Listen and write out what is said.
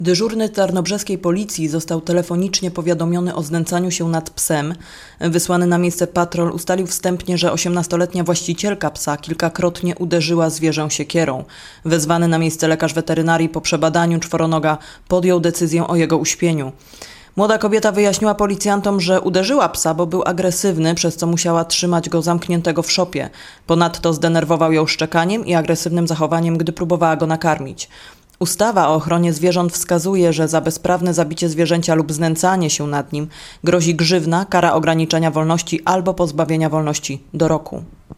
Dyżurny tarnobrzeskiej policji został telefonicznie powiadomiony o znęcaniu się nad psem. Wysłany na miejsce patrol ustalił wstępnie, że 18-letnia właścicielka psa kilkakrotnie uderzyła zwierzę siekierą. Wezwany na miejsce lekarz weterynarii po przebadaniu czworonoga podjął decyzję o jego uśpieniu. Młoda kobieta wyjaśniła policjantom, że uderzyła psa, bo był agresywny, przez co musiała trzymać go zamkniętego w szopie. Ponadto zdenerwował ją szczekaniem i agresywnym zachowaniem, gdy próbowała go nakarmić. Ustawa o ochronie zwierząt wskazuje, że za bezprawne zabicie zwierzęcia lub znęcanie się nad nim grozi grzywna, kara ograniczenia wolności albo pozbawienia wolności do roku.